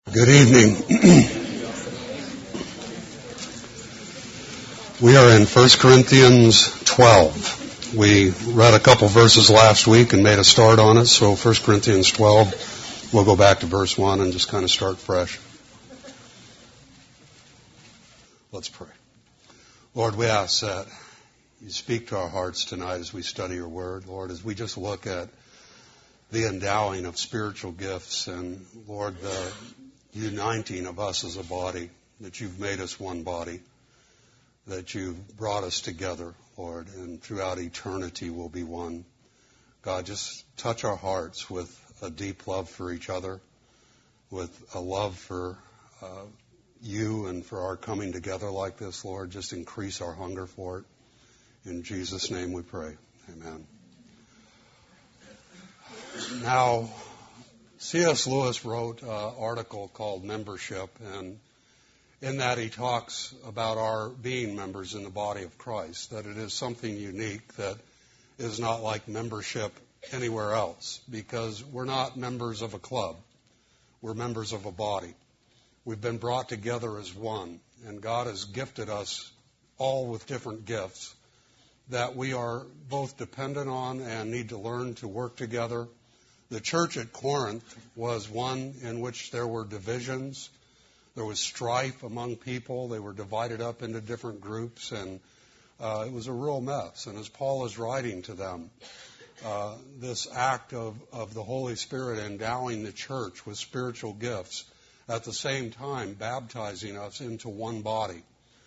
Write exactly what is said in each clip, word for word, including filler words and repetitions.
Good evening. We are in First Corinthians twelve. We read a couple verses last week and made a start on it, so First Corinthians twelve, we'll go back to verse one and just kind of start fresh. Let's pray. Lord, we ask that you speak to our hearts tonight as we study your word. Lord, as we just look at the endowing of spiritual gifts and, Lord, the uniting of us as a body, that you've made us one body, that you've brought us together, Lord, and throughout eternity we'll be one. God, just touch our hearts with a deep love for each other, with a love for uh, you and for our coming together like this, Lord. Just increase our hunger for it. In Jesus' name we pray. Amen. Now, C S Lewis wrote an article called Membership, and in that he talks about our being members in the body of Christ, that it is something unique that is not like membership anywhere else, because we're not members of a club. We're members of a body. We've been brought together as one, and God has gifted us all with different gifts that we are both dependent on and need to learn to work together. The church at Corinth was one in which there were divisions. There was strife among people. They were divided up into different groups, and uh, it was a real mess. And as Paul is writing to them, uh, this act of, of the Holy Spirit endowing the church with spiritual gifts, at the same time baptizing us into one body.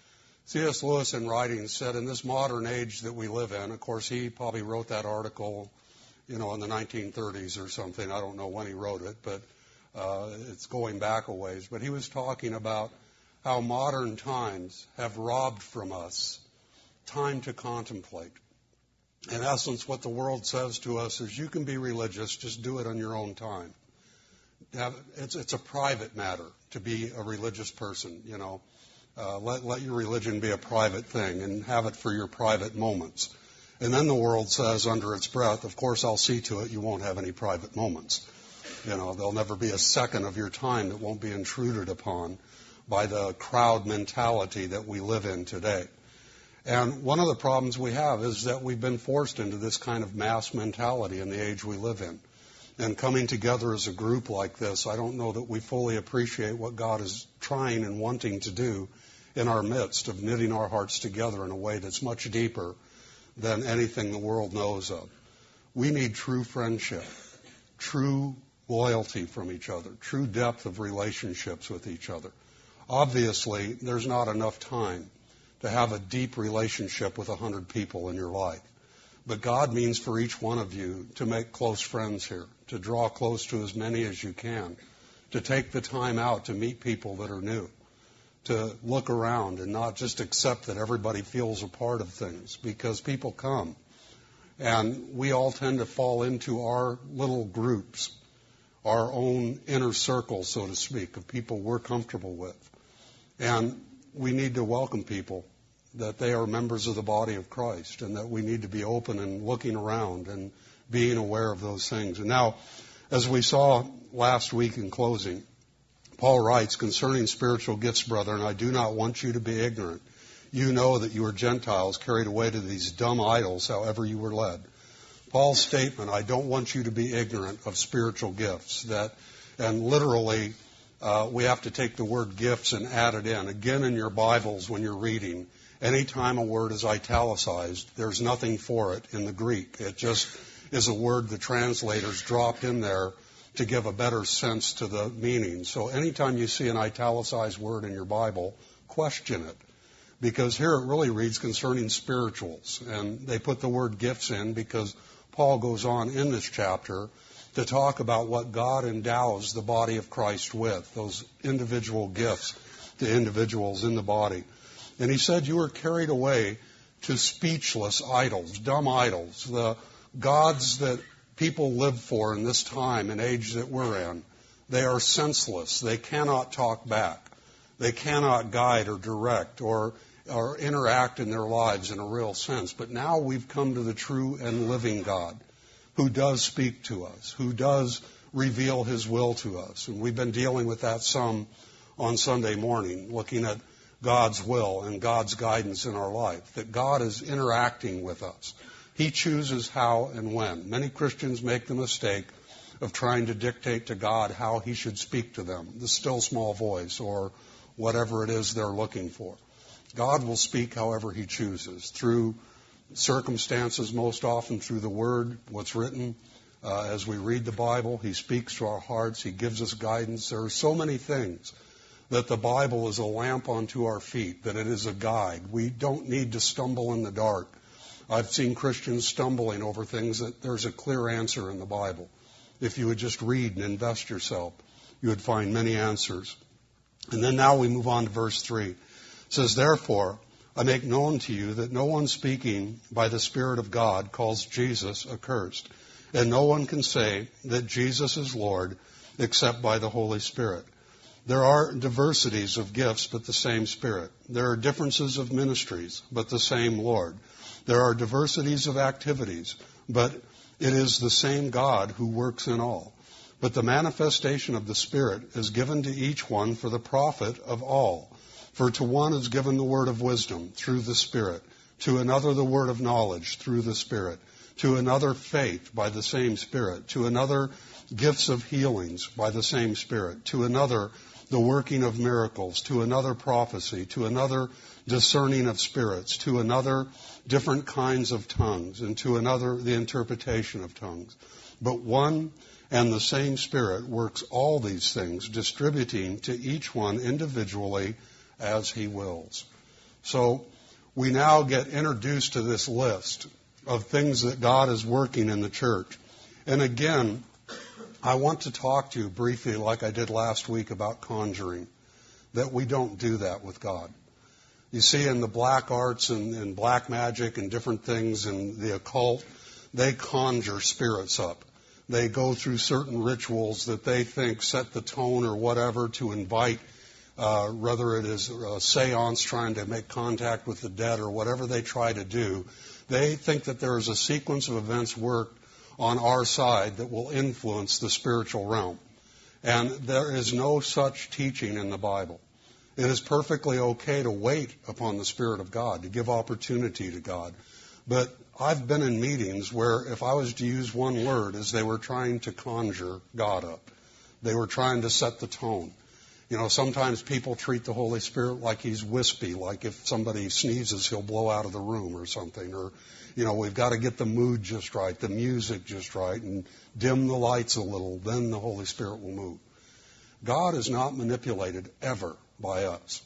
C S Lewis in writing said, in this modern age that we live in, of course he probably wrote that article you know, in the nineteen thirties or something. I don't know when he wrote it, but uh, it's going back a ways. But he was talking about how modern times have robbed from us time to contemplate. In essence, what the world says to us is, you can be religious, just do it on your own time. Have, it's, it's a private matter to be a religious person, you know. Uh, let, let your religion be a private thing and have it for your private moments. And then the world says under its breath, of course, I'll see to it you won't have any private moments. You know, there'll never be a second of your time that won't be intruded upon by the crowd mentality that we live in today. And one of the problems we have is that we've been forced into this kind of mass mentality in the age we live in. And coming together as a group like this, I don't know that we fully appreciate what God is trying and wanting to do in our midst of knitting our hearts together in a way that's much deeper than anything the world knows of. We need true friendship, true loyalty from each other, true depth of relationships with each other. Obviously, there's not enough time to have a deep relationship with a hundred people in your life. But God means for each one of you to make close friends here, to draw close to as many as you can, to take the time out to meet people that are new, to look around and not just accept that everybody feels a part of things, because people come and we all tend to fall into our little groups, our own inner circle, so to speak, of people we're comfortable with. And we need to welcome people, that they are members of the body of Christ, and that we need to be open and looking around and being aware of those things. And now, as we saw last week in closing, Paul writes, concerning spiritual gifts, brethren, I do not want you to be ignorant. You know that you are Gentiles carried away to these dumb idols, however you were led. Paul's statement, I don't want you to be ignorant of spiritual gifts. That, and literally, uh, we have to take the word gifts and add it in. Again, in your Bibles, when you're reading, anytime a word is italicized, there's nothing for it in the Greek. It just is a word the translators dropped in there to give a better sense to the meaning. So anytime you see an italicized word in your Bible, question it. Because here it really reads concerning spirituals. And they put the word gifts in because Paul goes on in this chapter to talk about what God endows the body of Christ with, those individual gifts to individuals in the body. And he said you were carried away to speechless idols, dumb idols, the gods that people live for in this time and age that we're in. They are senseless. They cannot talk back. They cannot guide or direct or, or interact in their lives in a real sense. But now we've come to the true and living God, who does speak to us, who does reveal His will to us. And we've been dealing with that some on Sunday morning, looking at God's will and God's guidance in our life, that God is interacting with us. He chooses how and when. Many Christians make the mistake of trying to dictate to God how He should speak to them, the still small voice or whatever it is they're looking for. God will speak however He chooses, through circumstances, most often through the Word, what's written. Uh, as we read the Bible, He speaks to our hearts. He gives us guidance. There are so many things that the Bible is a lamp unto our feet, that it is a guide. We don't need to stumble in the dark. I've seen Christians stumbling over things that there's a clear answer in the Bible. If you would just read and invest yourself, you would find many answers. And then now we move on to verse three. It says, therefore, I make known to you that no one speaking by the Spirit of God calls Jesus accursed, and no one can say that Jesus is Lord except by the Holy Spirit. There are diversities of gifts, but the same Spirit. There are differences of ministries, but the same Lord. There are diversities of activities, but it is the same God who works in all. But the manifestation of the Spirit is given to each one for the profit of all. For to one is given the word of wisdom through the Spirit, to another the word of knowledge through the Spirit, to another faith by the same Spirit, to another gifts of healings by the same Spirit, to another the working of miracles, to another prophecy, to another discerning of spirits, to another different kinds of tongues, and to another the interpretation of tongues. But one and the same Spirit works all these things, distributing to each one individually as He wills. So we now get introduced to this list of things that God is working in the church. And again, I want to talk to you briefly, like I did last week, about conjuring, that we don't do that with God. You see, in the black arts and, and black magic and different things in the occult, they conjure spirits up. They go through certain rituals that they think set the tone or whatever to invite, uh, whether it is a seance trying to make contact with the dead or whatever they try to do. They think that there is a sequence of events worked on our side that will influence the spiritual realm. And there is no such teaching in the Bible. It is perfectly okay to wait upon the Spirit of God, to give opportunity to God. But I've been in meetings where if I was to use one word, as they were trying to conjure God up, they were trying to set the tone. You know, sometimes people treat the Holy Spirit like He's wispy, like if somebody sneezes, He'll blow out of the room or something. Or, you know, we've got to get the mood just right, the music just right, and dim the lights a little, then the Holy Spirit will move. God is not manipulated ever by us.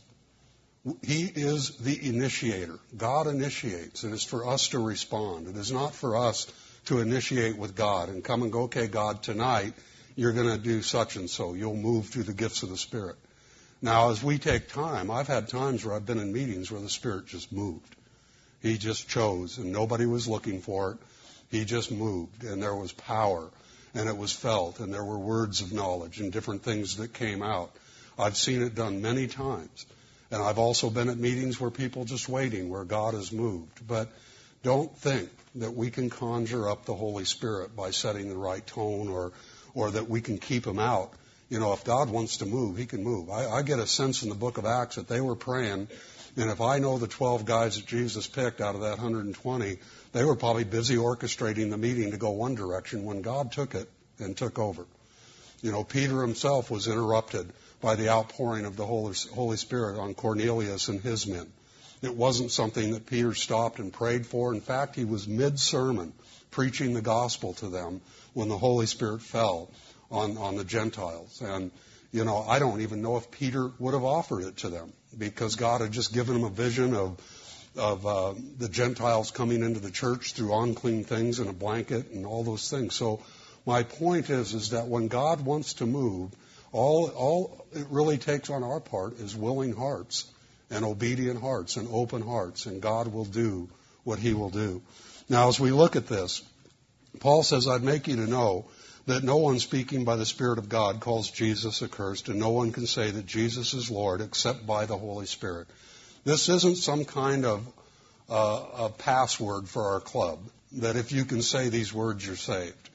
He is the initiator. God initiates. It is for us to respond. It is not for us to initiate with God and come and go, okay, God, tonight you're going to do such and so. You'll move through the gifts of the Spirit. Now, as we take time, I've had times where I've been in meetings where the Spirit just moved. He just chose, and nobody was looking for it. He just moved, and there was power, and it was felt, and there were words of knowledge and different things that came out. I've seen it done many times. And I've also been at meetings where people just waiting, where God has moved. But don't think that we can conjure up the Holy Spirit by setting the right tone, or or that we can keep Him out. You know, if God wants to move, He can move. I, I get a sense in the book of Acts that they were praying, and if I know the twelve guys that Jesus picked out of that one hundred twenty, they were probably busy orchestrating the meeting to go one direction when God took it and took over. You know, Peter himself was interrupted by the outpouring of the Holy Spirit on Cornelius and his men. It wasn't something that Peter stopped and prayed for. In fact, he was mid-sermon preaching the gospel to them when the Holy Spirit fell on, on the Gentiles. And, you know, I don't even know if Peter would have offered it to them, because God had just given him a vision of of uh, the Gentiles coming into the church through unclean things and a blanket and all those things. So my point is, is that when God wants to move, all all it really takes on our part is willing hearts and obedient hearts and open hearts, and God will do what He will do. Now, as we look at this, Paul says, I'd make you to know that no one speaking by the Spirit of God calls Jesus accursed, and no one can say that Jesus is Lord except by the Holy Spirit. This isn't some kind of uh, a password for our club, that if you can say these words, you're saved.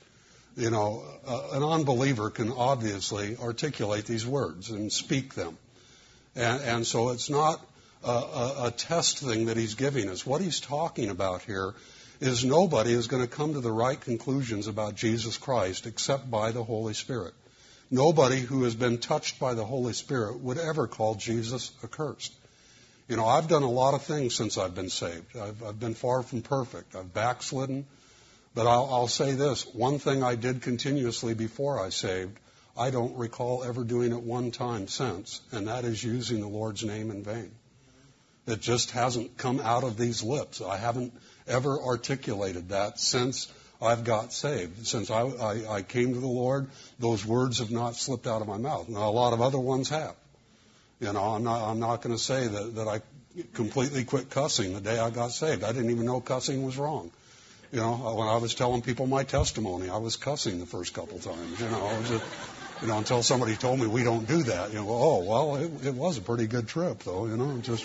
You know, uh, an unbeliever can obviously articulate these words and speak them. And, and so it's not a, a, a test thing that he's giving us. What he's talking about here is nobody is going to come to the right conclusions about Jesus Christ except by the Holy Spirit. Nobody who has been touched by the Holy Spirit would ever call Jesus accursed. You know, I've done a lot of things since I've been saved. I've, I've been far from perfect. I've backslidden. But I'll, I'll say this. One thing I did continuously before I saved, I don't recall ever doing it one time since, and that is using the Lord's name in vain. It just hasn't come out of these lips. I haven't ever articulated that since I've got saved. Since I, I, I came to the Lord, those words have not slipped out of my mouth. Now, a lot of other ones have. You know, I'm not, I'm not going to say that, that I completely quit cussing the day I got saved. I didn't even know cussing was wrong. You know, when I was telling people my testimony, I was cussing the first couple times. You know, I was just, you know, until somebody told me we don't do that. You know, oh, well, it, it was a pretty good trip, though. You know, just.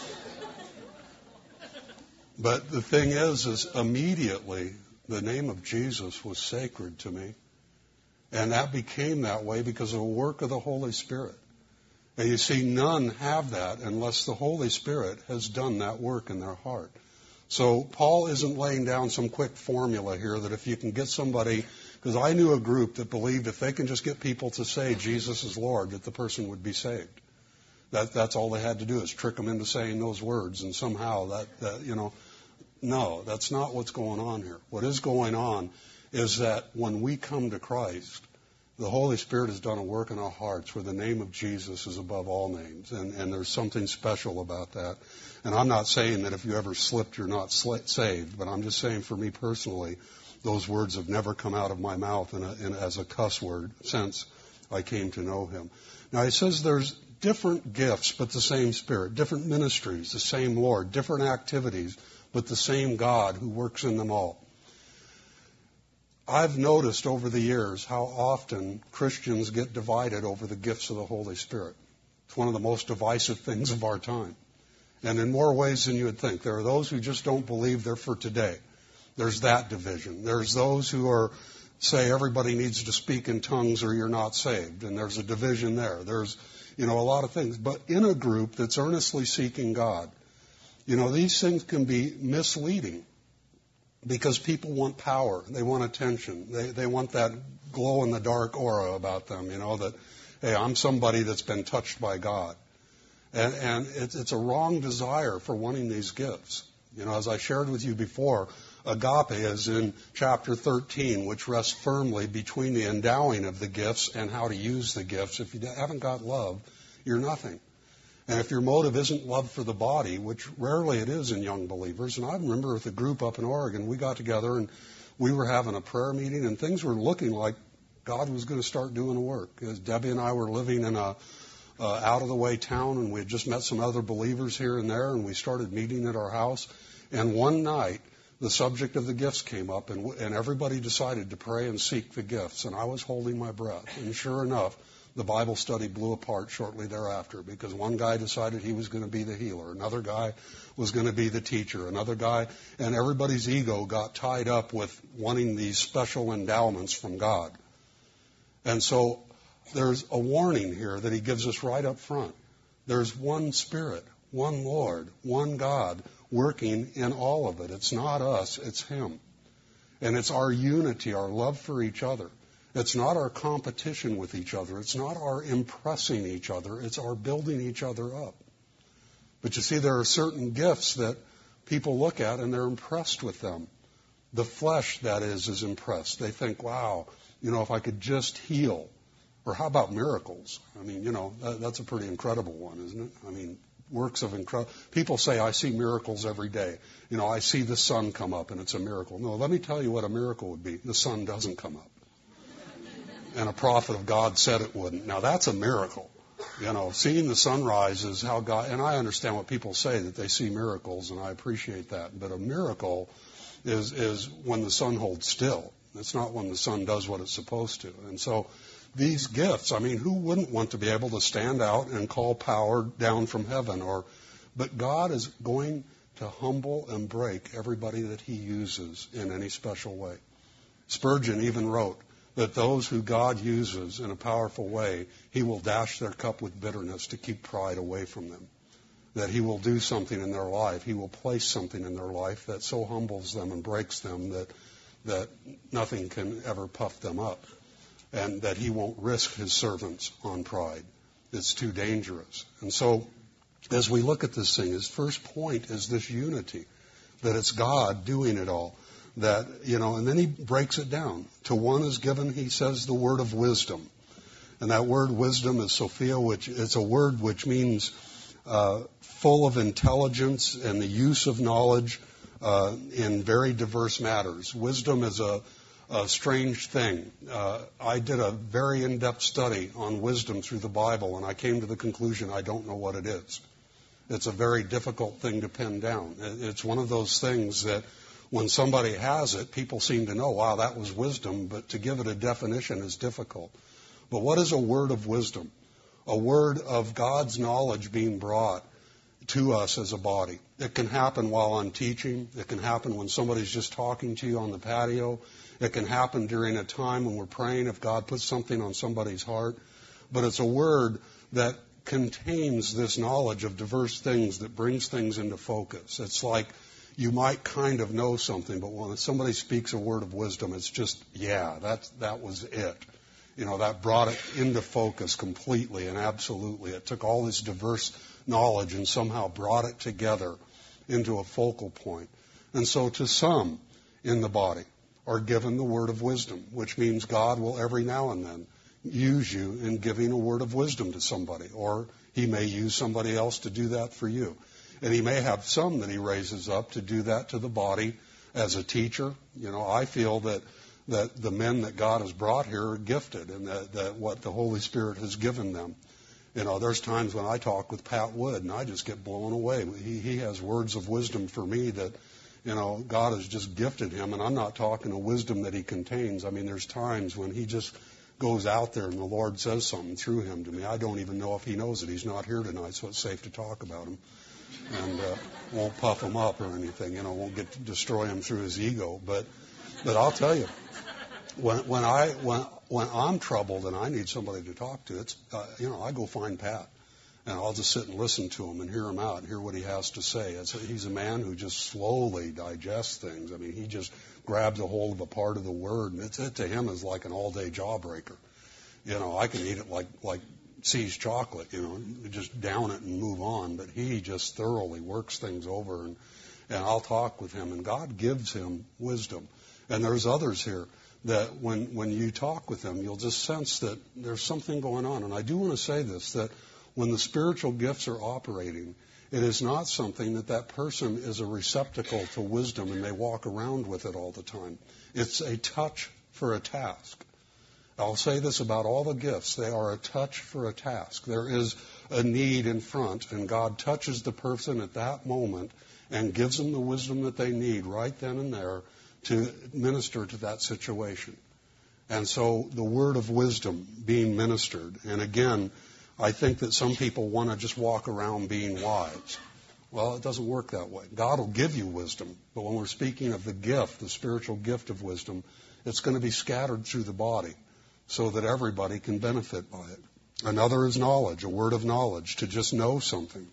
But the thing is, is immediately the name of Jesus was sacred to me. And that became that way because of the work of the Holy Spirit. And you see, none have that unless the Holy Spirit has done that work in their heart. So Paul isn't laying down some quick formula here that if you can get somebody, because I knew a group that believed if they can just get people to say Jesus is Lord, that the person would be saved. That, that's all they had to do is trick them into saying those words, and somehow that, that, you know, no, that's not what's going on here. What is going on is that when we come to Christ, the Holy Spirit has done a work in our hearts where the name of Jesus is above all names, and, and there's something special about that. And I'm not saying that if you ever slipped, you're not sl- saved, but I'm just saying for me personally, those words have never come out of my mouth in a, in, as a cuss word since I came to know Him. Now, he says there's different gifts, but the same Spirit, different ministries, the same Lord, different activities, but the same God who works in them all. I've noticed over the years how often Christians get divided over the gifts of the Holy Spirit. It's one of the most divisive things of our time. And in more ways than you would think. There are those who just don't believe they're for today. There's that division. There's those who are say everybody needs to speak in tongues or you're not saved. And there's a division there. There's, you know, a lot of things. But in a group that's earnestly seeking God, you know, these things can be misleading. Because people want power. They want attention. They they want that glow-in-the-dark aura about them, you know, that, hey, I'm somebody that's been touched by God. And, and it's, it's a wrong desire for wanting these gifts. You know, as I shared with you before, agape is in chapter thirteen, which rests firmly between the endowing of the gifts and how to use the gifts. If you haven't got love, you're nothing. And if your motive isn't love for the body, which rarely it is in young believers, and I remember with a group up in Oregon, we got together and we were having a prayer meeting and things were looking like God was going to start doing the work. As Debbie and I were living in a uh, out-of-the-way town and we had just met some other believers here and there and we started meeting at our house. And one night, the subject of the gifts came up and, and everybody decided to pray and seek the gifts. And I was holding my breath. And sure enough, the Bible study blew apart shortly thereafter because one guy decided he was going to be the healer. Another guy was going to be the teacher. Another guy, and everybody's ego got tied up with wanting these special endowments from God. And so there's a warning here that he gives us right up front. There's one Spirit, one Lord, one God working in all of it. It's not us, it's Him. And it's our unity, our love for each other. It's not our competition with each other. It's not our impressing each other. It's our building each other up. But you see, there are certain gifts that people look at and they're impressed with them. The flesh, that is, is impressed. They think, wow, you know, if I could just heal. Or how about miracles? I mean, you know, that, that's a pretty incredible one, isn't it? I mean, works of incredible. People say, I see miracles every day. You know, I see the sun come up and it's a miracle. No, let me tell you what a miracle would be. The sun doesn't come up. And a prophet of God said it wouldn't. Now, that's a miracle. You know, seeing the sunrise is how God, and I understand what people say, that they see miracles, and I appreciate that. But a miracle is, is when the sun holds still. It's not when the sun does what it's supposed to. And so these gifts, I mean, who wouldn't want to be able to stand out and call power down from heaven? Or, but God is going to humble and break everybody that He uses in any special way. Spurgeon even wrote, that those who God uses in a powerful way, he will dash their cup with bitterness to keep pride away from them. That he will do something in their life. He will place something in their life that so humbles them and breaks them that that nothing can ever puff them up. And that he won't risk his servants on pride. It's too dangerous. And so, as we look at this thing, his first point is this unity. That it's God doing it all. That, you know, and then he breaks it down. To one is given, he says, the word of wisdom. And that word wisdom is Sophia, which is a word which means uh, full of intelligence and the use of knowledge uh, in very diverse matters. Wisdom is a, a strange thing. Uh, I did a very in-depth study on wisdom through the Bible, and I came to the conclusion I don't know what it is. It's a very difficult thing to pin down. It's one of those things that when somebody has it, people seem to know, wow, that was wisdom, but to give it a definition is difficult. But what is a word of wisdom? A word of God's knowledge being brought to us as a body. It can happen while I'm teaching. It can happen when somebody's just talking to you on the patio. It can happen during a time when we're praying if God puts something on somebody's heart. But it's a word that contains this knowledge of diverse things that brings things into focus. It's like you might kind of know something, but when somebody speaks a word of wisdom, it's just, yeah, that's, that was it. You know, that brought it into focus completely and absolutely. It took all this diverse knowledge and somehow brought it together into a focal point. And so to some in the body are given the word of wisdom, which means God will every now and then use you in giving a word of wisdom to somebody, or he may use somebody else to do that for you. And he may have some that he raises up to do that to the body as a teacher. You know, I feel that that the men that God has brought here are gifted, and that, that what the Holy Spirit has given them. You know, there's times when I talk with Pat Wood, and I just get blown away. He, he has words of wisdom for me that, you know, God has just gifted him, and I'm not talking a wisdom that he contains. I mean, there's times when he just goes out there and the Lord says something through him to me. I don't even know if he knows it. He's not here tonight, so it's safe to talk about him. And uh, won't puff him up or anything, you know, won't get to destroy him through his ego. But but I'll tell you, when when I when when I'm troubled and I need somebody to talk to, it's uh, you know, I go find Pat, and I'll just sit and listen to him and hear him out and hear what he has to say. It's, he's a man who just slowly digests things. I mean, he just grabs a hold of a part of the word, and it's, it to him is like an all-day jawbreaker. You know, I can eat it like like. Sees chocolate, you know, just down it and move on. But he just thoroughly works things over, and, and I'll talk with him, and God gives him wisdom. And there's others here that when, when you talk with them, you'll just sense that there's something going on. And I do want to say this, that when the spiritual gifts are operating, it is not something that that person is a receptacle to wisdom and they walk around with it all the time. It's a touch for a task. I'll say this about all the gifts. They are a touch for a task. There is a need in front, and God touches the person at that moment and gives them the wisdom that they need right then and there to minister to that situation. And so the word of wisdom being ministered. And again, I think that some people want to just walk around being wise. Well, it doesn't work that way. God will give you wisdom, but when we're speaking of the gift, the spiritual gift of wisdom, it's going to be scattered through the body, so that everybody can benefit by it. Another is knowledge, a word of knowledge, to just know something.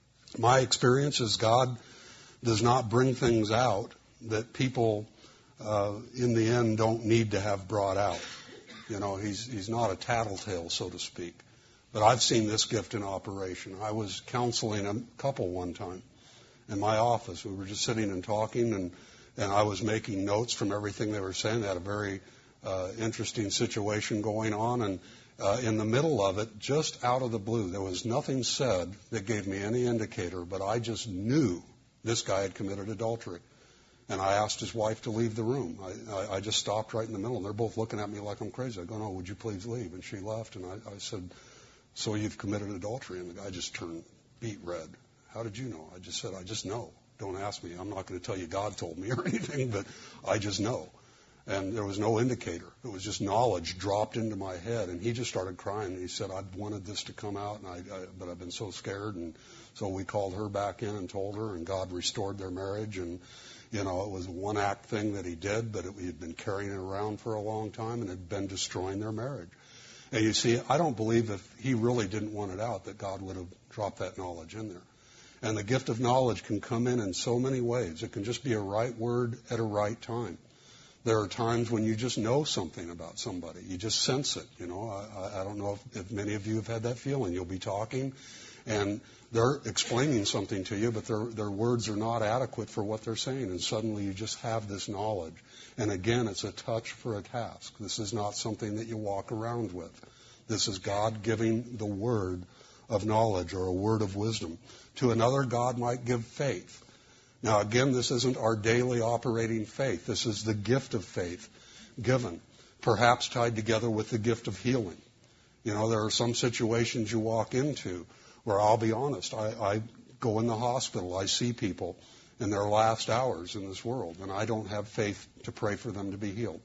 My experience is God does not bring things out that people uh, in the end don't need to have brought out. You know, he's, he's not a tattletale, so to speak. But I've seen this gift in operation. I was counseling a couple one time in my office. We were just sitting and talking, and, and I was making notes from everything they were saying. They had a very Uh, interesting situation going on, and uh, in the middle of it, just out of the blue, there was nothing said that gave me any indicator, but I just knew this guy had committed adultery. And I asked his wife to leave the room. I, I, I just stopped right in the middle, and they're both looking at me like I'm crazy. I go, no, would you please leave? And she left, and I, I said, so you've committed adultery? And the guy just turned beet red. How did you know? I just said, I just know. Don't ask me. I'm not going to tell you God told me or anything, but I just know. And there was no indicator. It was just knowledge dropped into my head. And he just started crying. And he said, I've wanted this to come out, and I, I, but I've been so scared. And so we called her back in and told her, and God restored their marriage. And, You know, it was a one-act thing that he did, but it, he had been carrying it around for a long time and had been destroying their marriage. And you see, I don't believe if he really didn't want it out that God would have dropped that knowledge in there. And the gift of knowledge can come in in so many ways. It can just be a right word at a right time. There are times when you just know something about somebody. You just sense it. You know, I, I don't know if, if many of you have had that feeling. You'll be talking, and they're explaining something to you, but their their words are not adequate for what they're saying, and suddenly you just have this knowledge. And again, it's a touch for a task. This is not something that you walk around with. This is God giving the word of knowledge or a word of wisdom. To another, God might give faith. Now, again, this isn't our daily operating faith. This is the gift of faith given, perhaps tied together with the gift of healing. You know, there are some situations you walk into where, I'll be honest, I, I go in the hospital, I see people in their last hours in this world, and I don't have faith to pray for them to be healed.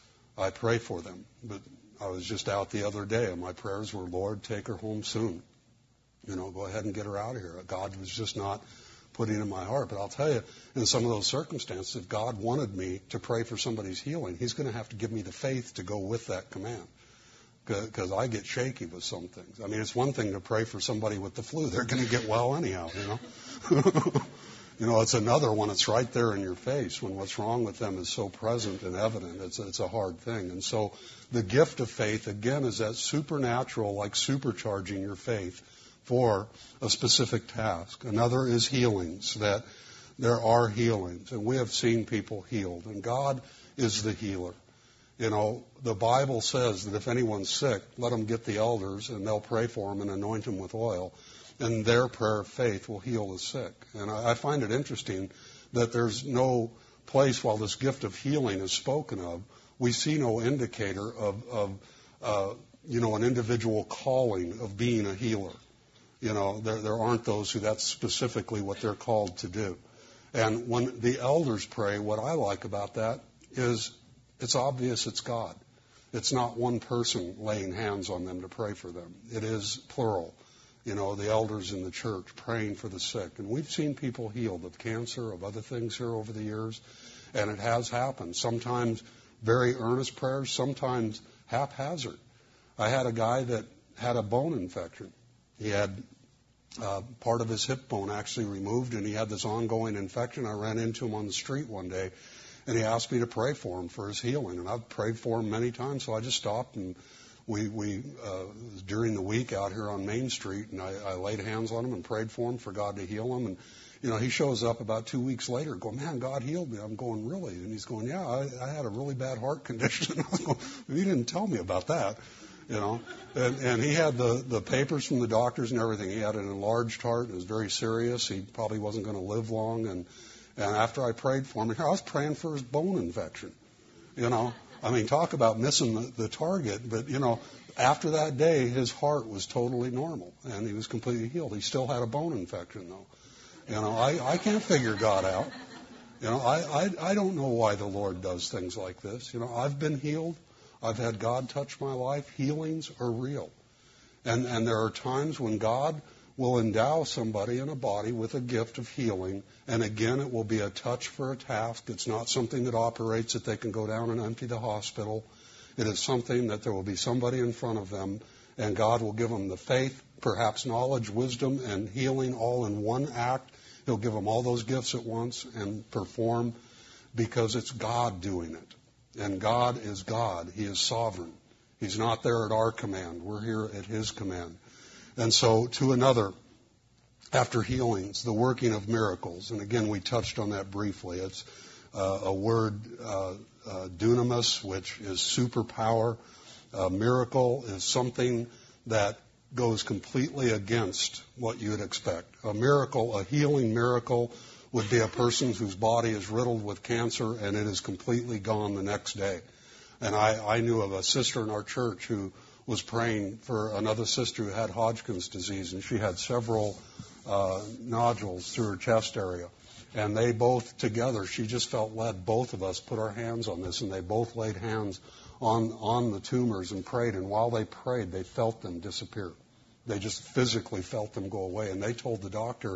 I pray for them, but I was just out the other day, and my prayers were, Lord, take her home soon. You know, go ahead and get her out of here. God was just not putting in my heart. But I'll tell you, in some of those circumstances, if God wanted me to pray for somebody's healing, he's going to have to give me the faith to go with that command. Because I get shaky with some things. I mean, it's one thing to pray for somebody with the flu. They're going to get well anyhow, you know. You know, it's another when it's right there in your face, when what's wrong with them is so present and evident. It's, it's a hard thing. And so the gift of faith, again, is that supernatural, like supercharging your faith for a specific task. Another is healings, that there are healings, and we have seen people healed, and God is the healer. You know, the Bible says that if anyone's sick, let them get the elders, and they'll pray for them and anoint them with oil, and their prayer of faith will heal the sick. And I, I find it interesting that there's no place, while this gift of healing is spoken of, we see no indicator of, of uh, you know, an individual calling of being a healer. You know, there, there aren't those who that's specifically what they're called to do. And when the elders pray, what I like about that is it's obvious it's God. It's not one person laying hands on them to pray for them. It is plural. You know, the elders in the church praying for the sick. And we've seen people healed of cancer, of other things here over the years. And it has happened. Sometimes very earnest prayers, sometimes haphazard. I had a guy that had a bone infection. He had uh, part of his hip bone actually removed, and he had this ongoing infection. I ran into him on the street one day, and he asked me to pray for him for his healing. And I've prayed for him many times, so I just stopped, and we, we uh, during the week out here on Main Street, and I, I laid hands on him and prayed for him for God to heal him. And, you know, he shows up about two weeks later going, man, God healed me. I'm going, really? And he's going, yeah, I, I had a really bad heart condition. I was going, you didn't tell me about that. You know, and, and he had the, the papers from the doctors and everything. He had an enlarged heart. It was very serious. He probably wasn't going to live long. And, and after I prayed for him, I was praying for his bone infection. You know, I mean, talk about missing the, the target. But, you know, after that day, his heart was totally normal, and he was completely healed. He still had a bone infection, though. You know, I, I can't figure God out. You know, I, I, I don't know why the Lord does things like this. You know, I've been healed. I've had God touch my life. Healings are real. And, and there are times when God will endow somebody in a body with a gift of healing. And again, it will be a touch for a task. It's not something that operates that they can go down and empty the hospital. It is something that there will be somebody in front of them, and God will give them the faith, perhaps knowledge, wisdom, and healing all in one act. He'll give them all those gifts at once and perform, because it's God doing it. And God is God. He is sovereign. He's not there at our command. We're here at His command. And so to another, after healings, the working of miracles. And again, we touched on that briefly. It's uh, a word, uh, uh, dunamis, which is superpower. A miracle is something that goes completely against what you'd expect. A miracle, a healing miracle, would be a person whose body is riddled with cancer and it is completely gone the next day. And I, I knew of a sister in our church who was praying for another sister who had Hodgkin's disease, and she had several uh, nodules through her chest area. And they both together, she just felt led, both of us put our hands on this, and they both laid hands on, on the tumors and prayed. And while they prayed, they felt them disappear. They just physically felt them go away. And they told the doctor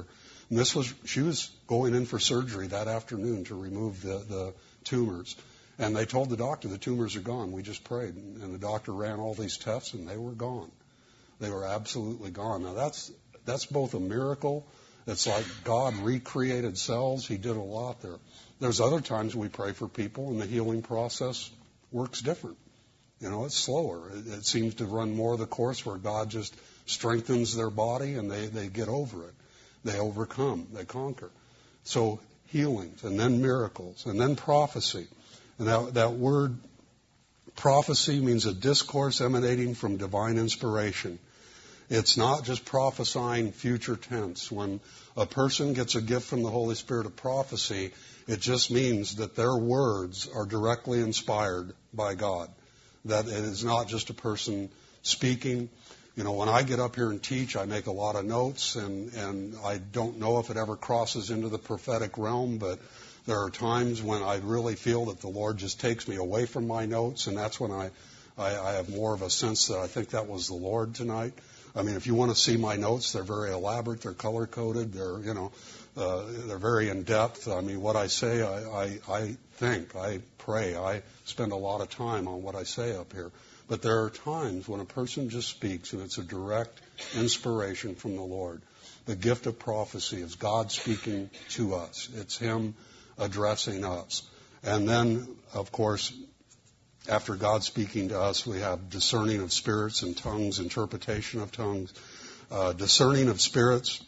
And this was, she was going in for surgery that afternoon to remove the, the tumors. And they told the doctor, the tumors are gone. We just prayed. And the doctor ran all these tests, and they were gone. They were absolutely gone. Now, that's that's both a miracle. It's like God recreated cells. He did a lot there. There's other times we pray for people, and the healing process works different. You know, it's slower. It, it seems to run more the course where God just strengthens their body, and they, they get over it. They overcome. They conquer. So healings, and then miracles, and then prophecy. And that, that word prophecy means a discourse emanating from divine inspiration. It's not just prophesying future tense. When a person gets a gift from the Holy Spirit of prophecy, it just means that their words are directly inspired by God. That it is not just a person speaking. You know, when I get up here and teach, I make a lot of notes, and, and I don't know if it ever crosses into the prophetic realm, but there are times when I really feel that the Lord just takes me away from my notes, and that's when I, I, I have more of a sense that I think that was the Lord tonight. I mean, if you want to see my notes, they're very elaborate, they're color-coded, they're, you know, uh, they're very in-depth. I mean, what I say, I, I, I think, I pray, I spend a lot of time on what I say up here. But there are times when a person just speaks, and it's a direct inspiration from the Lord. The gift of prophecy is God speaking to us. It's Him addressing us. And then, of course, after God speaking to us, we have discerning of spirits and tongues, interpretation of tongues. Uh, discerning of spirits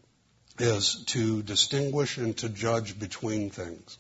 is to distinguish and to judge between things.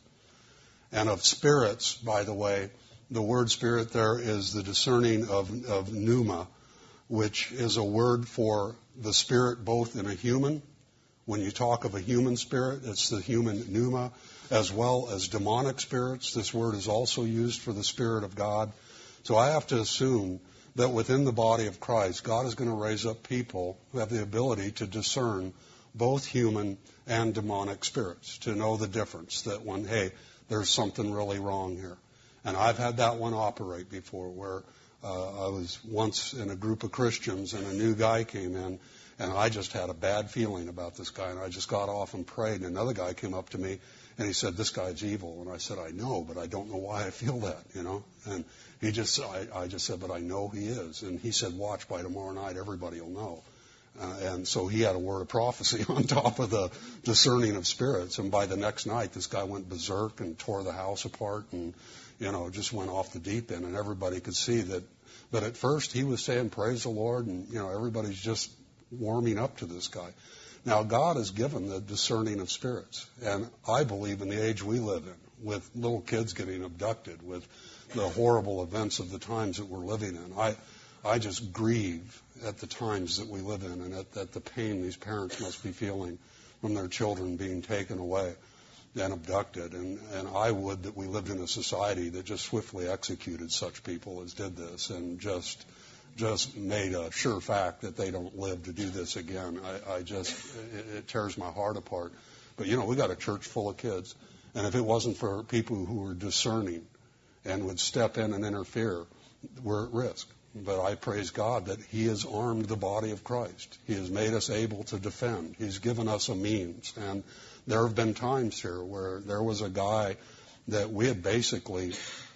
And of spirits, by the way, the word spirit there is the discerning of, of pneuma, which is a word for the spirit both in a human. When you talk of a human spirit, it's the human pneuma, as well as demonic spirits. This word is also used for the Spirit of God. So I have to assume that within the body of Christ, God is going to raise up people who have the ability to discern both human and demonic spirits, to know the difference, that when, hey, there's something really wrong here. And I've had that one operate before, where uh, I was once in a group of Christians and a new guy came in, and I just had a bad feeling about this guy, and I just got off and prayed, and another guy came up to me, and he said, this guy's evil. And I said, I know, but I don't know why I feel that, you know. And he just, I, I just said, but I know he is. And he said, watch, by tomorrow night, everybody will know. Uh, and so he had a word of prophecy on top of the discerning of spirits. And by the next night, this guy went berserk and tore the house apart and, you know, just went off the deep end. And everybody could see that. But at first, he was saying, praise the Lord. And, you know, everybody's just warming up to this guy. Now, God has given the discerning of spirits, and I believe in the age we live in, with little kids getting abducted, with the horrible events of the times that we're living in. I, I just grieve at the times that we live in, and at, at the pain these parents must be feeling from their children being taken away and abducted. And, and I would that we lived in a society that just swiftly executed such people as did this, and just just made a sure fact that they don't live to do this again. I, I just, it, it tears my heart apart. But, you know, we got a church full of kids. And if it wasn't for people who were discerning and would step in and interfere, we're at risk. But I praise God that He has armed the body of Christ. He has made us able to defend. He's given us a means. And there have been times here where there was a guy that we had basically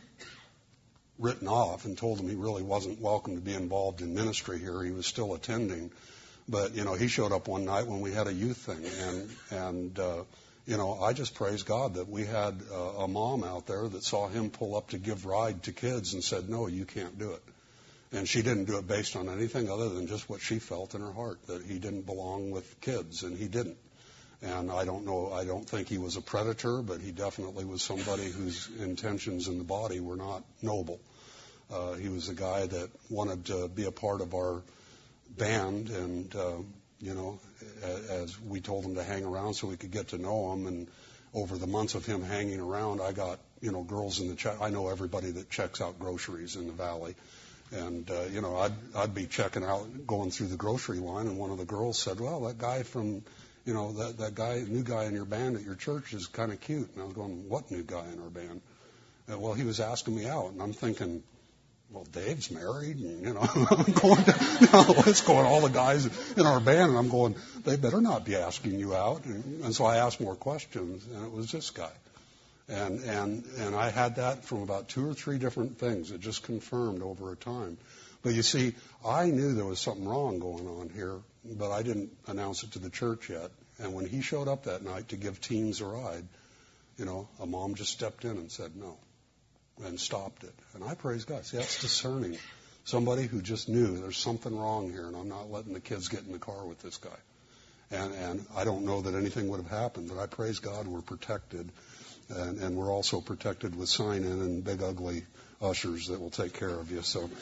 written off and told him he really wasn't welcome to be involved in ministry here. He was still attending. But, you know, he showed up one night when we had a youth thing. And, and uh, you know, I just praise God that we had uh, a mom out there that saw him pull up to give ride to kids and said, no, you can't do it. And she didn't do it based on anything other than just what she felt in her heart, that he didn't belong with kids, and he didn't. And I don't know, I don't think he was a predator, but he definitely was somebody whose intentions in the body were not noble. Uh, he was a guy that wanted to be a part of our band, and, uh, you know, as we told him to hang around so we could get to know him. And over the months of him hanging around, I got, you know, girls in the check. I know everybody that checks out groceries in the valley. And, uh, you know, I'd, I'd be checking out, going through the grocery line, and one of the girls said, well, that guy from, you know, that, that guy, new guy in your band at your church is kind of cute. And I was going, what new guy in our band? Uh, well, he was asking me out, and I'm thinking, well, Dave's married, and, you know, I'm going to, you know, let's go, and all the guys in our band, and I'm going, they better not be asking you out. And, and so I asked more questions, and it was this guy. And, and, and I had that from about two or three different things. It just confirmed over a time. But you see, I knew there was something wrong going on here, but I didn't announce it to the church yet. And when he showed up that night to give teens a ride, you know, a mom just stepped in and said no and stopped it. And I praise God. See, that's discerning. Somebody who just knew there's something wrong here, and I'm not letting the kids get in the car with this guy. And, and I don't know that anything would have happened, but I praise God we're protected. And, and we're also protected with sign-in and big, ugly ushers that will take care of you. So,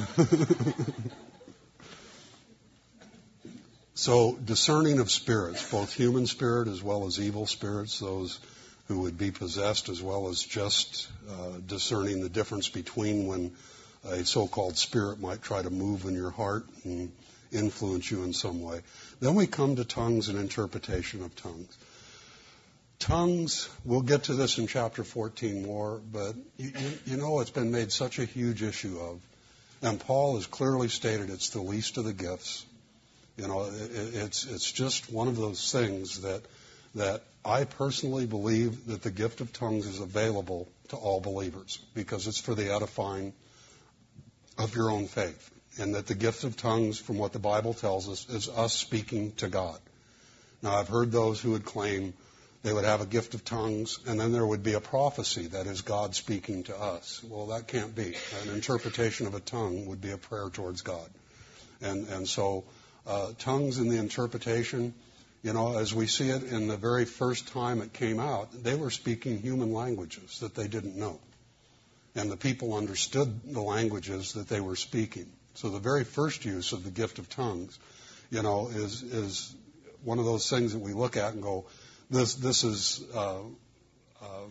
so discerning of spirits, both human spirit as well as evil spirits, those who would be possessed, as well as just uh, discerning the difference between when a so-called spirit might try to move in your heart and influence you in some way. Then we come to tongues and interpretation of tongues. Tongues, we'll get to this in chapter fourteen more, but you, you, you know it's been made such a huge issue of, and Paul has clearly stated it's the least of the gifts. You know, it, it's it's just one of those things that that I personally believe that the gift of tongues is available to all believers because it's for the edifying of your own faith, and that the gift of tongues, from what the Bible tells us, is us speaking to God. Now, I've heard those who would claim they would have a gift of tongues, and then there would be a prophecy that is God speaking to us. Well, that can't be. An interpretation of a tongue would be a prayer towards God. And and so uh, tongues in the interpretation, you know, as we see it in the very first time it came out, they were speaking human languages that they didn't know. And the people understood the languages that they were speaking. So the very first use of the gift of tongues, you know, is is one of those things that we look at and go, This this is uh, uh,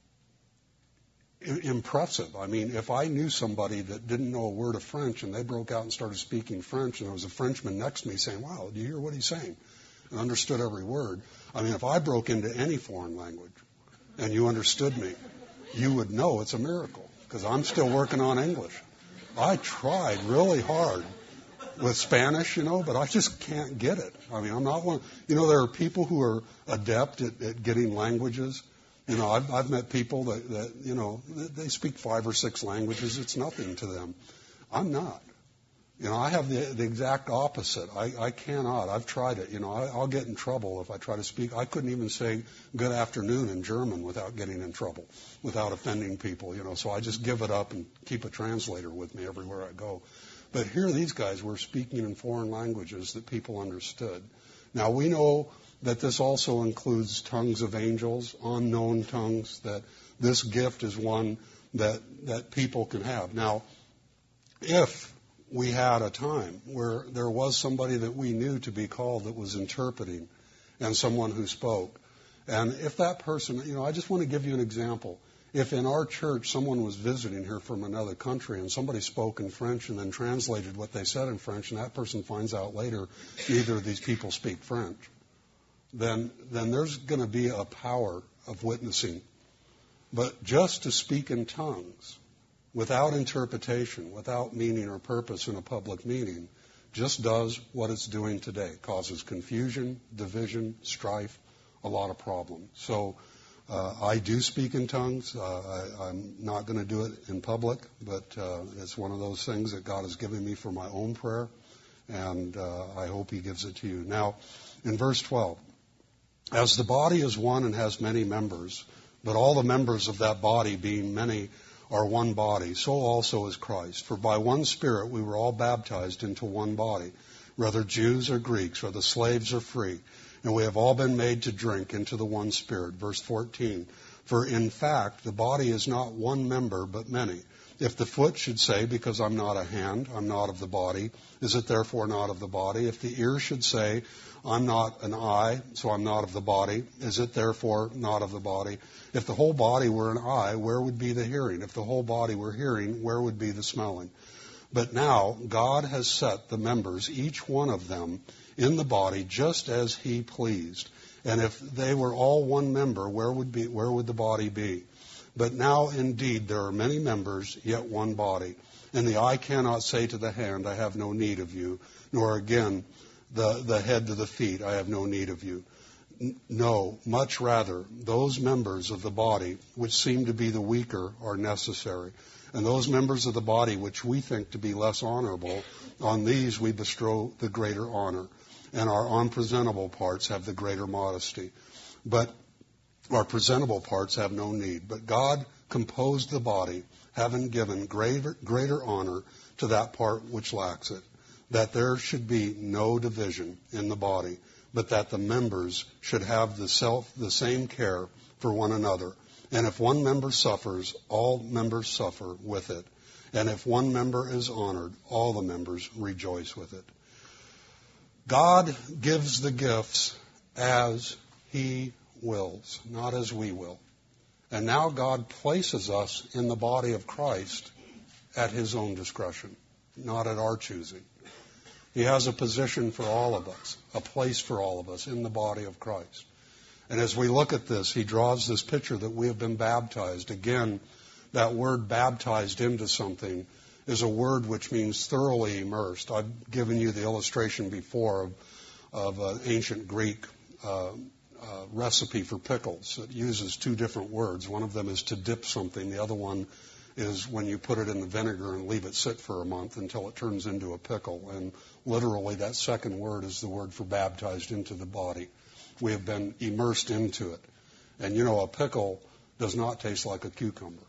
impressive. I mean, if I knew somebody that didn't know a word of French and they broke out and started speaking French, and there was a Frenchman next to me saying, "Wow, do you hear what he's saying?" and understood every word. I mean, if I broke into any foreign language and you understood me, you would know it's a miracle because I'm still working on English. I tried really hard with Spanish, you know, but I just can't get it. I mean, I'm not one. You know, there are people who are adept at, at getting languages. You know, I've, I've met people that, that, you know, they speak five or six languages. It's nothing to them. I'm not. You know, I have the, the exact opposite. I, I cannot. I've tried it. You know, I, I'll get in trouble if I try to speak. I couldn't even say good afternoon in German without getting in trouble, without offending people, you know. So I just give it up and keep a translator with me everywhere I go. But here these guys were speaking in foreign languages that people understood. Now, we know that this also includes tongues of angels, unknown tongues, that this gift is one that, that people can have. Now, if we had a time where there was somebody that we knew to be called that was interpreting and someone who spoke, and if that person, you know, I just want to give you an example. If in our church someone was visiting here from another country and somebody spoke in French and then translated what they said in French, and that person finds out later neither of these people speak French, then then there's going to be a power of witnessing. But just to speak in tongues without interpretation, without meaning or purpose in a public meeting, just does what it's doing today. Causes confusion, division, strife, a lot of problems. So Uh, I do speak in tongues. Uh, I, I'm not going to do it in public, but uh, it's one of those things that God has given me for my own prayer, and uh, I hope He gives it to you. Now, in verse twelve, as the body is one and has many members, but all the members of that body, being many, are one body, so also is Christ. For by one Spirit we were all baptized into one body, whether Jews or Greeks, whether slaves or free, and we have all been made to drink into the one Spirit. Verse fourteen, for in fact the body is not one member but many. If the foot should say, because I'm not a hand, I'm not of the body, is it therefore not of the body? If the ear should say, I'm not an eye, so I'm not of the body, is it therefore not of the body? If the whole body were an eye, where would be the hearing? If the whole body were hearing, where would be the smelling? But now God has set the members, each one of them, in the body just as He pleased. And if they were all one member, where would be where would the body be? But now indeed there are many members, yet one body. And the eye cannot say to the hand, I have no need of you, nor again the, the head to the feet, I have no need of you. No, much rather, those members of the body which seem to be the weaker are necessary. And those members of the body which we think to be less honorable, on these we bestow the greater honor. And our unpresentable parts have the greater modesty. But our presentable parts have no need. But God composed the body, having given greater, greater honor to that part which lacks it, that there should be no division in the body, but that the members should have the self, the same care for one another. And if one member suffers, all members suffer with it. And if one member is honored, all the members rejoice with it. God gives the gifts as He wills, not as we will. And now God places us in the body of Christ at His own discretion, not at our choosing. He has a position for all of us, a place for all of us in the body of Christ. And as we look at this, he draws this picture that we have been baptized. Again, that word baptized into something is a word which means thoroughly immersed. I've given you the illustration before of, of an ancient Greek uh, uh, recipe for pickles. It uses two different words. One of them is to dip something. The other one is when you put it in the vinegar and leave it sit for a month until it turns into a pickle. And literally that second word is the word for baptized into the body. We have been immersed into it. And you know, a pickle does not taste like a cucumber.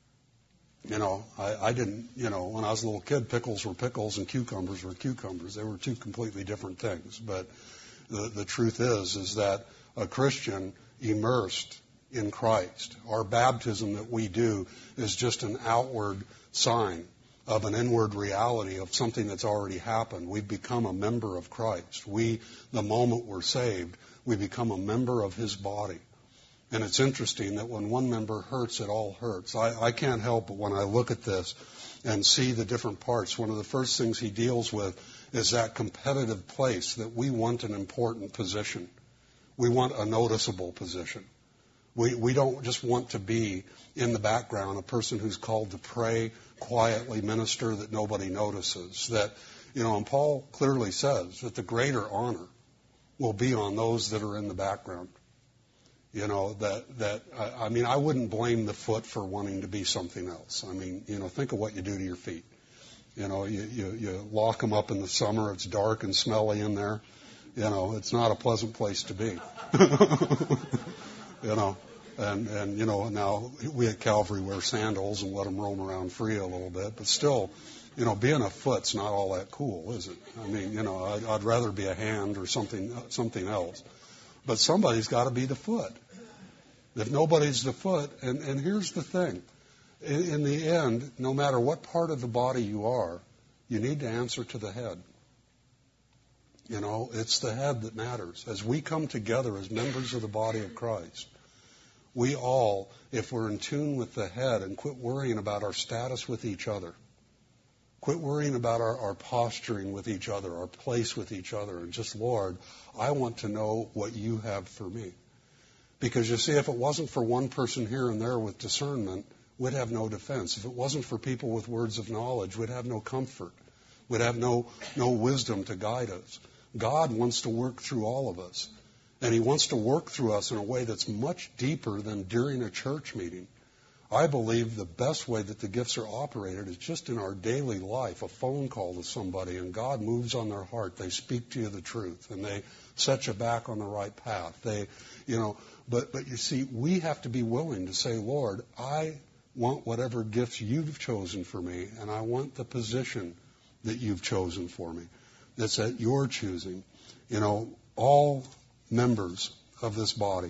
You know, I, I didn't, you know, when I was a little kid, pickles were pickles and cucumbers were cucumbers. They were two completely different things. But the, the truth is, is that a Christian immersed in Christ, our baptism that we do is just an outward sign of an inward reality of something that's already happened. We've become a member of Christ. We, the moment we're saved, we become a member of His body. And it's interesting that when one member hurts, it all hurts. I, I can't help but when I look at this and see the different parts, one of the first things he deals with is that competitive place that we want an important position. We want a noticeable position. We, we don't just want to be in the background, a person who's called to pray, quietly minister that nobody notices. That, you know, and Paul clearly says that the greater honor will be on those that are in the background. You know, that, that I, I mean, I wouldn't blame the foot for wanting to be something else. I mean, you know, think of what you do to your feet. You know, you, you, you lock them up in the summer. It's dark and smelly in there. You know, it's not a pleasant place to be. You know, and, and, you know, now we at Calvary wear sandals and let them roam around free a little bit. But still, you know, being a foot's not all that cool, is it? I mean, you know, I'd, I'd rather be a hand or something, something else. But somebody's got to be the foot. If nobody's the foot, and, and here's the thing. In, in the end, no matter what part of the body you are, you need to answer to the head. You know, it's the head that matters. As we come together as members of the body of Christ, we all, if we're in tune with the head and quit worrying about our status with each other, quit worrying about our, our posturing with each other, our place with each other, and just, Lord, I want to know what you have for me. Because you see, if it wasn't for one person here and there with discernment, we'd have no defense. If it wasn't for people with words of knowledge, we'd have no comfort. We'd have no, no wisdom to guide us. God wants to work through all of us. And He wants to work through us in a way that's much deeper than during a church meeting. I believe the best way that the gifts are operated is just in our daily life, a phone call to somebody, and God moves on their heart. They speak to you the truth, and they set you back on the right path. They, you know, but, but you see, we have to be willing to say, Lord, I want whatever gifts you've chosen for me, and I want the position that you've chosen for me. That's at your choosing. You know, all members of this body.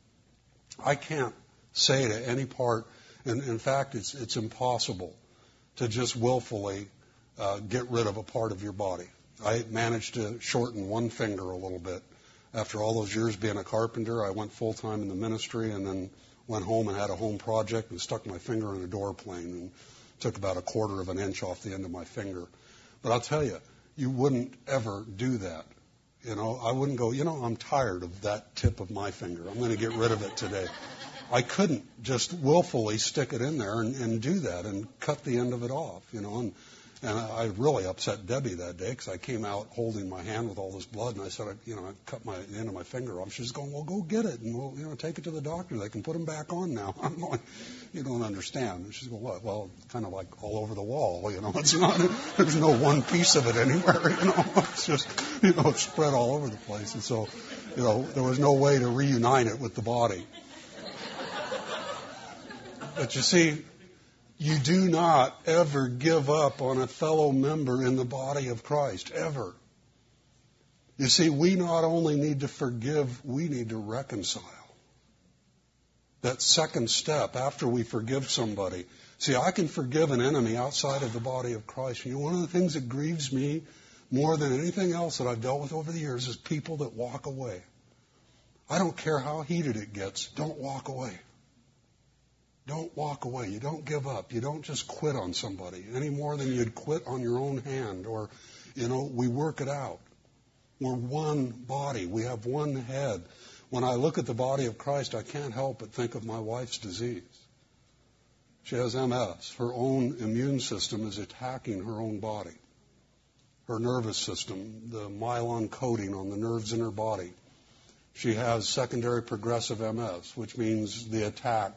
I can't say to any part, and in fact, it's it's impossible to just willfully uh, get rid of a part of your body. I managed to shorten one finger a little bit. After all those years being a carpenter, I went full-time in the ministry and then went home and had a home project and stuck my finger in a door plane and took about a quarter of an inch off the end of my finger. But I'll tell you, you wouldn't ever do that. You know, I wouldn't go, you know, I'm tired of that tip of my finger. I'm going to get rid of it today. I couldn't just willfully stick it in there and, and do that and cut the end of it off, you know. And, and I really upset Debbie that day because I came out holding my hand with all this blood, and I said, I, you know, I cut my the end of my finger off. She's going, well, go get it, and we'll, you know, take it to the doctor. They can put them back on now. I'm going, you don't understand. And she's going, what? Well, it's kind of like all over the wall, you know. It's not. There's no one piece of it anywhere, you know. It's just, you know, it's spread all over the place, and so, you know, there was no way to reunite it with the body. But you see, you do not ever give up on a fellow member in the body of Christ, ever. You see, we not only need to forgive, we need to reconcile. That second step after we forgive somebody. See, I can forgive an enemy outside of the body of Christ. You know, one of the things that grieves me more than anything else that I've dealt with over the years is people that walk away. I don't care how heated it gets. Don't walk away. Don't walk away. You don't give up. You don't just quit on somebody any more than you'd quit on your own hand. Or, you know, we work it out. We're one body. We have one head. When I look at the body of Christ, I can't help but think of my wife's disease. She has M S. Her own immune system is attacking her own body. Her nervous system, the myelin coating on the nerves in her body. She has secondary progressive M S, which means the attack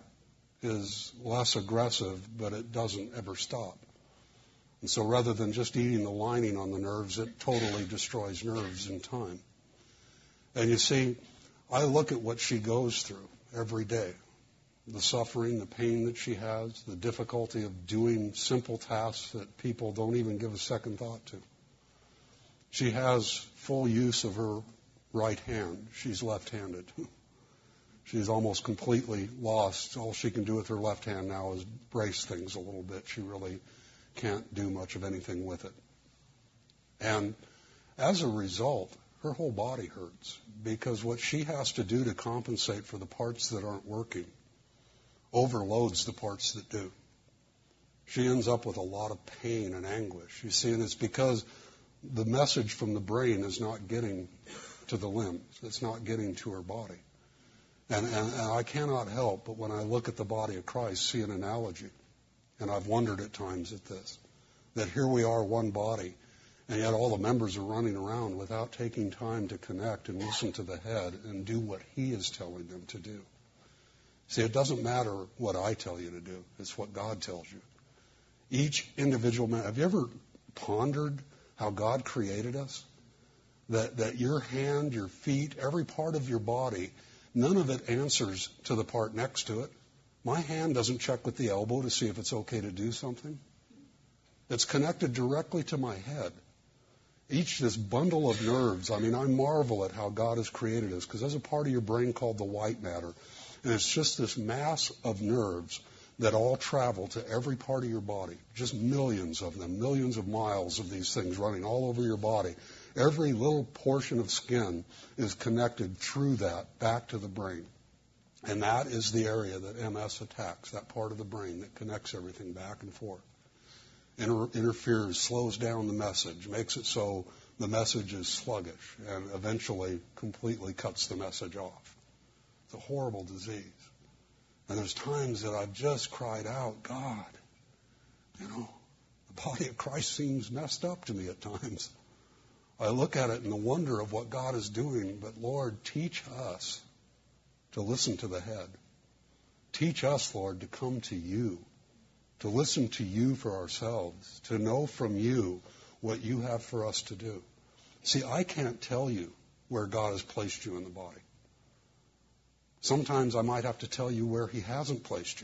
is less aggressive, but it doesn't ever stop. And so rather than just eating the lining on the nerves, it totally destroys nerves in time. And you see, I look at what she goes through every day. The suffering, the pain that she has, the difficulty of doing simple tasks that people don't even give a second thought to. She has full use of her right hand. She's left-handed. She's almost completely lost. All she can do with her left hand now is brace things a little bit. She really can't do much of anything with it. And as a result, her whole body hurts because what she has to do to compensate for the parts that aren't working overloads the parts that do. She ends up with a lot of pain and anguish. You see, and it's because the message from the brain is not getting to the limbs. It's not getting to her body. And, and, and I cannot help but when I look at the body of Christ see an analogy. And I've wondered at times at this, that here we are, one body, and yet all the members are running around without taking time to connect and listen to the head and do what he is telling them to do. See, it doesn't matter what I tell you to do. It's what God tells you. Each individual man, have you ever pondered how God created us? That, that your hand, your feet, every part of your body, none of it answers to the part next to it. My hand doesn't check with the elbow to see if it's okay to do something. It's connected directly to my head. Each, this bundle of nerves, I mean, I marvel at how God has created us, because there's a part of your brain called the white matter, and it's just this mass of nerves that all travel to every part of your body, just millions of them, millions of miles of these things running all over your body. Every little portion of skin is connected through that back to the brain. And that is the area that M S attacks, that part of the brain that connects everything back and forth. Inter- interferes, slows down the message, makes it so the message is sluggish, and eventually completely cuts the message off. It's a horrible disease. And there's times that I've just cried out, God, you know, the body of Christ seems messed up to me at times. I look at it in the wonder of what God is doing, but Lord, teach us to listen to the head. Teach us, Lord, to come to you, to listen to you for ourselves, to know from you what you have for us to do. See, I can't tell you where God has placed you in the body. Sometimes I might have to tell you where he hasn't placed you.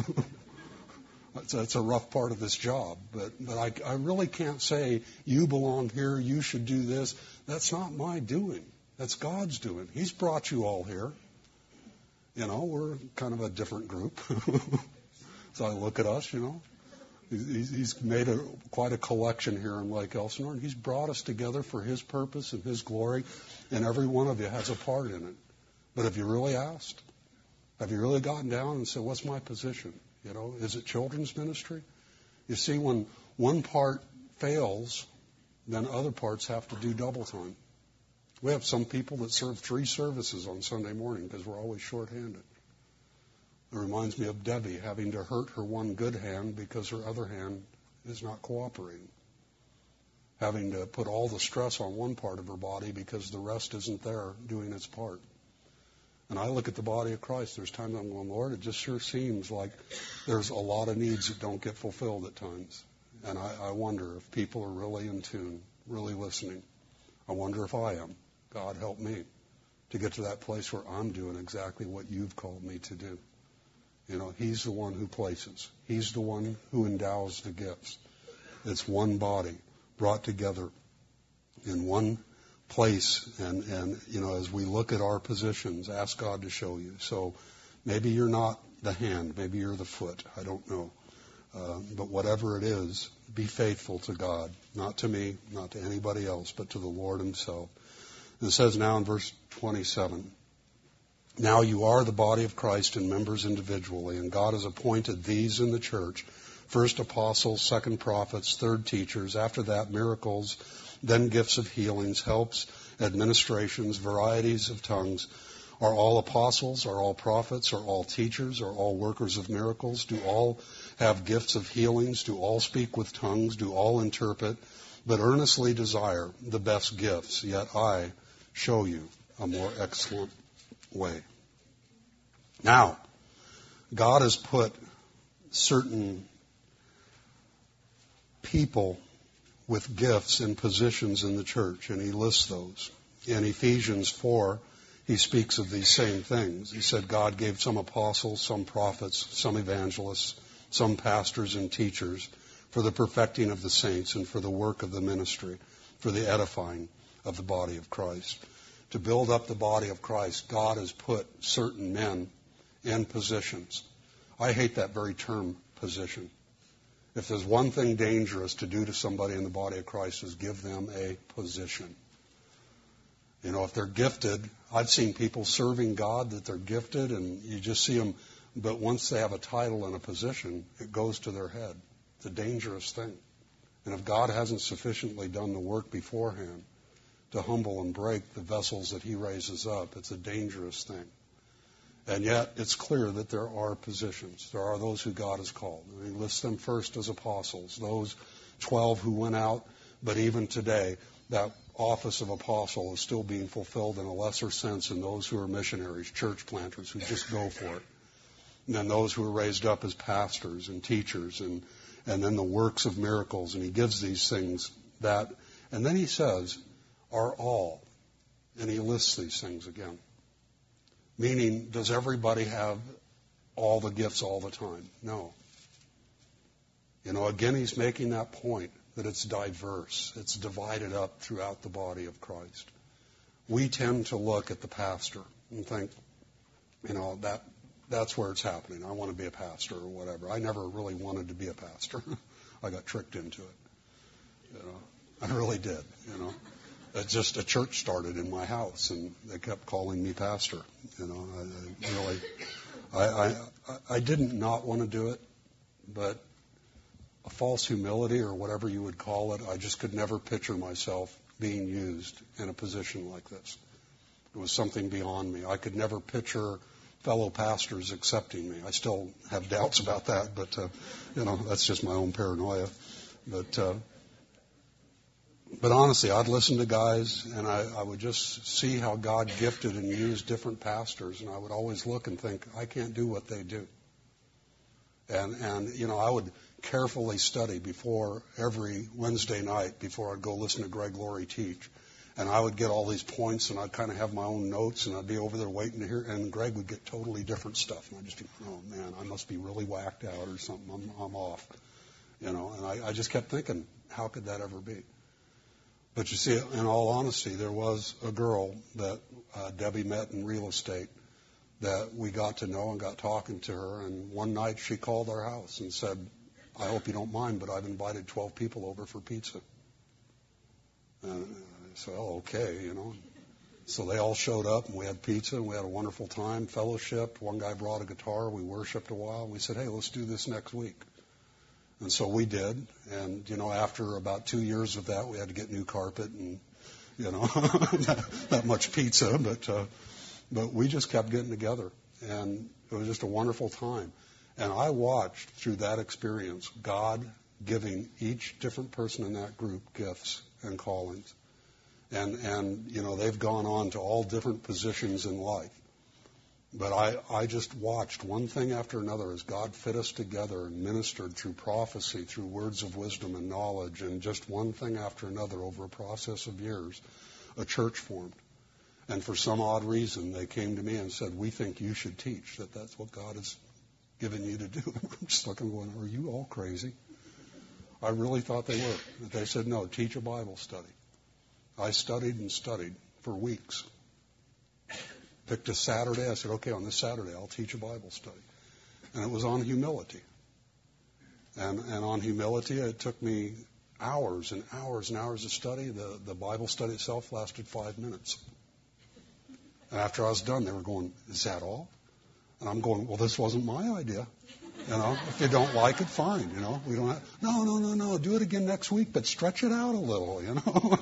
That's, that's a rough part of this job. But, but I, I really can't say, you belong here, you should do this. That's not my doing. That's God's doing. He's brought you all here. You know, we're kind of a different group. So I look at us, you know. He's, he's made a, quite a collection here in Lake Elsinore, and he's brought us together for his purpose and his glory, and every one of you has a part in it. But have you really asked? Have you really gotten down and said, what's my position? You know, is it children's ministry? You see, when one part fails, then other parts have to do double time. We have some people that serve three services on Sunday morning because we're always shorthanded. It reminds me of Debbie having to hurt her one good hand because her other hand is not cooperating. Having to put all the stress on one part of her body because the rest isn't there doing its part. And I look at the body of Christ. There's times I'm going, Lord, it just sure seems like there's a lot of needs that don't get fulfilled at times. And I, I wonder if people are really in tune, really listening. I wonder if I am. God, help me to get to that place where I'm doing exactly what you've called me to do. You know, he's the one who places. He's the one who endows the gifts. It's one body brought together in one place. And, and, you know, as we look at our positions, ask God to show you. So maybe you're not the hand. Maybe you're the foot. I don't know. Uh, but whatever it is, be faithful to God. Not to me, not to anybody else, but to the Lord himself. And it says now in verse twenty-seven, now you are the body of Christ and members individually, and God has appointed these in the church, first apostles, second prophets, third teachers, after that miracles, then gifts of healings, helps, administrations, varieties of tongues. Are all apostles? Are all prophets? Are all teachers? Are all workers of miracles? Do all have gifts of healings? Do all speak with tongues? Do all interpret? But earnestly desire the best gifts, yet I show you a more excellent way. Now, God has put certain people with gifts and positions in the church, and he lists those. In Ephesians four, he speaks of these same things. He said God gave some apostles, some prophets, some evangelists, some pastors and teachers for the perfecting of the saints and for the work of the ministry, for the edifying of the body of Christ. To build up the body of Christ, God has put certain men in positions. I hate that very term, position. If there's one thing dangerous to do to somebody in the body of Christ is give them a position. You know, if they're gifted, I've seen people serving God that they're gifted and you just see them, but once they have a title and a position, it goes to their head. It's a dangerous thing. And if God hasn't sufficiently done the work beforehand to humble and break the vessels that he raises up, it's a dangerous thing. And yet, it's clear that there are positions. There are those who God has called. And he lists them first as apostles, those twelve who went out, but even today, that office of apostle is still being fulfilled in a lesser sense in those who are missionaries, church planters, who just go for it. And then those who are raised up as pastors and teachers, and, and then the works of miracles. And he gives these things that, and then he says, are all. And he lists these things again. Meaning, does everybody have all the gifts all the time? No. You know, again, he's making that point that it's diverse. It's divided up throughout the body of Christ. We tend to look at the pastor and think, you know, that that's where it's happening. I want to be a pastor or whatever. I never really wanted to be a pastor. I got tricked into it. You know, I really did, you know. It's just a church started in my house, and they kept calling me pastor. You know, I, I really, I, I, I didn't not want to do it, but a false humility or whatever you would call it, I just could never picture myself being used in a position like this. It was something beyond me. I could never picture fellow pastors accepting me. I still have doubts about that, but, uh, you know, that's just my own paranoia. But, uh, But honestly, I'd listen to guys, and I, I would just see how God gifted and used different pastors, and I would always look and think, I can't do what they do. And, and you know, I would carefully study before every Wednesday night, before I'd go listen to Greg Laurie teach. And I would get all these points, and I'd kind of have my own notes, and I'd be over there waiting to hear, and Greg would get totally different stuff. And I'd just think, oh, man, I must be really whacked out or something. I'm, I'm off. You know, and I, I just kept thinking, how could that ever be? But you see, in all honesty, there was a girl that uh, Debbie met in real estate that we got to know and got talking to her. And one night she called our house and said, I hope you don't mind, but I've invited twelve people over for pizza. And I said, oh, okay, you know. So they all showed up, and we had pizza, and we had a wonderful time, fellowshiped. One guy brought a guitar. We worshiped a while. We said, hey, let's do this next week. And so we did. And, you know, after about two years of that, we had to get new carpet and, you know, not, not much pizza, but uh, but we just kept getting together. and it was just a wonderful time. And I watched through that experience God giving each different person in that group gifts and callings. And, and you know, they've gone on to all different positions in life. But I, I just watched one thing after another as God fit us together and ministered through prophecy, through words of wisdom and knowledge, and just one thing after another over a process of years, a church formed. And for some odd reason, they came to me and said, we think you should teach, that that's what God has given you to do. I'm just looking going, are you all crazy? I really thought they were. But they said, no, teach a Bible study. I studied and studied for weeks. Picked a Saturday. I said, okay, on this Saturday, I'll teach a Bible study. And it was on humility. And, and on humility, it took me hours and hours and hours of study. The, the Bible study itself lasted five minutes. And after I was done, they were going, is that all? And I'm going, well, this wasn't my idea. You know, if you don't like it, fine. You know, we don't have, no, no, no, no, do it again next week, but stretch it out a little, you know.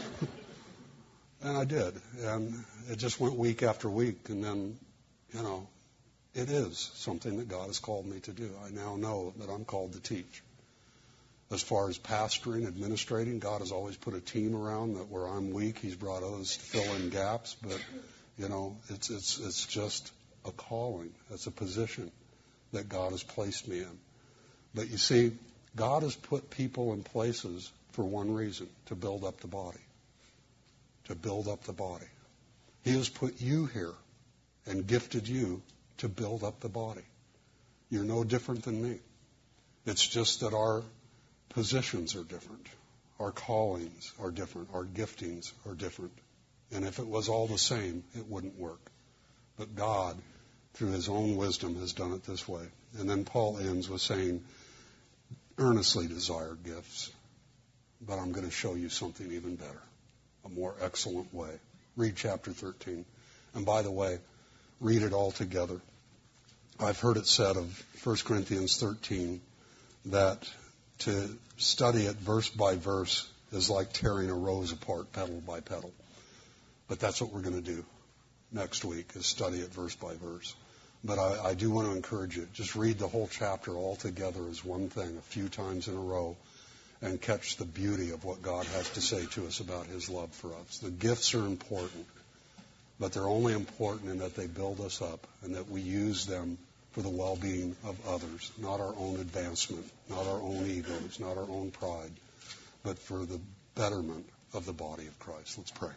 And I did. And it just went week after week. And then, you know, it is something that God has called me to do. I now know that I'm called to teach. As far as pastoring, administrating, God has always put a team around that where I'm weak, He's brought others to fill in gaps. But, you know, it's it's it's just a calling. It's a position that God has placed me in. But you see, God has put people in places for one reason, to build up the body. To build up the body. He has put you here and gifted you to build up the body. You're no different than me. It's just that our positions are different. Our callings are different. Our giftings are different. And if it was all the same, it wouldn't work. But God, through His own wisdom, has done it this way. And then Paul ends with saying, earnestly desire gifts, but I'm going to show you something even better, a more excellent way. Read chapter thirteen. And by the way, read it all together. I've heard it said of First Corinthians thirteen that to study it verse by verse is like tearing a rose apart petal by petal. But that's what we're going to do next week, is study it verse by verse. But I, I do want to encourage you, just read the whole chapter all together as one thing a few times in a row and catch the beauty of what God has to say to us about His love for us. The gifts are important, but they're only important in that they build us up and that we use them for the well-being of others, not our own advancement, not our own egos, not our own pride, but for the betterment of the body of Christ. Let's pray.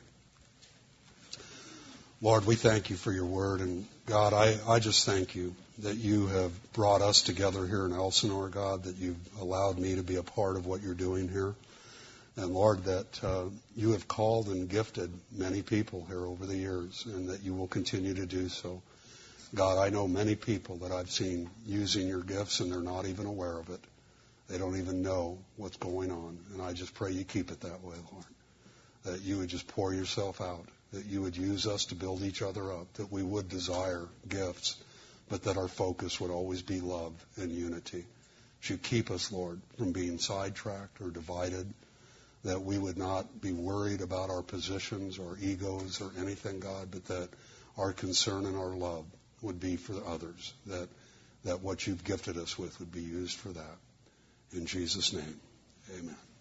Lord, we thank you for your word. And God, I, I just thank you that you have brought us together here in Elsinore, God, that you've allowed me to be a part of what you're doing here. And Lord, that uh, you have called and gifted many people here over the years, and that you will continue to do so. God, I know many people that I've seen using your gifts, and they're not even aware of it. They don't even know what's going on. And I just pray you keep it that way, Lord, that you would just pour yourself out, that you would use us to build each other up, that we would desire gifts, but that our focus would always be love and unity. That you keep us, Lord, from being sidetracked or divided, that we would not be worried about our positions or egos or anything, God, but that our concern and our love would be for others, that that what you've gifted us with would be used for that. In Jesus' name, amen.